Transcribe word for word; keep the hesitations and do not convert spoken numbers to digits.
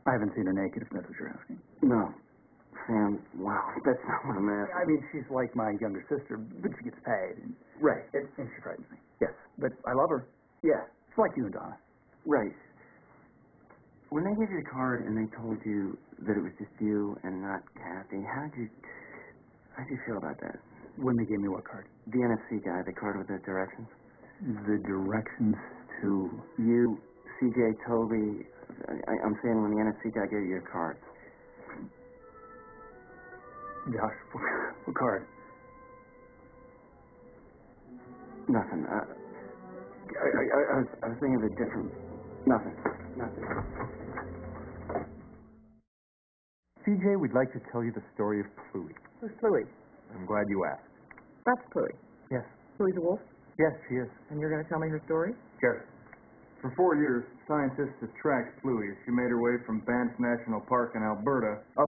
I haven't seen her naked, if that's what you're asking. No. Sam, wow, that's not what I'm asking. I mean, she's like my younger sister, but she gets paid. And, Right. and, and she frightens me. Yes, but I love her. Yeah. It's like you and Donna. Right. When they gave you the card and they told you that it was just you and not Kathy, how did you, how did you feel about that? When they gave me what card? The N F C guy, the card with the directions. The directions to... You, C J, Toby, I, I'm saying when the N F C guy gave you your card. Josh, what card? Nothing. Uh, I, I, I, I, was, I was thinking of a different... Nothing. Nothing. C J, we'd like to tell you the story of Pluie. Who's Pluie? I'm glad you asked. That's Pluie. Yes. Pluie's a wolf? Yes, she is. And you're going to tell me her story? Sure. For four years, scientists have tracked Pluie as she made her way from Banff National Park in Alberta up